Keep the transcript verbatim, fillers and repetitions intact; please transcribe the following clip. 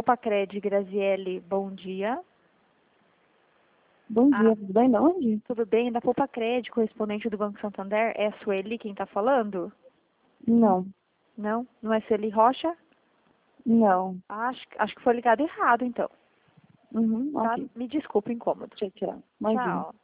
Polpacred, Graziele, bom dia. Bom dia, Ah, tudo bem? De onde? tudo bem? Da Polpacred, correspondente do Banco Santander, é a Sueli quem está falando? Não, Não? Não é Sueli Rocha? não. Acho, acho que foi ligado errado, então. Uhum, Tá? ok. Me desculpe o incômodo. Deixa eu tirar. Imagina. Tchau.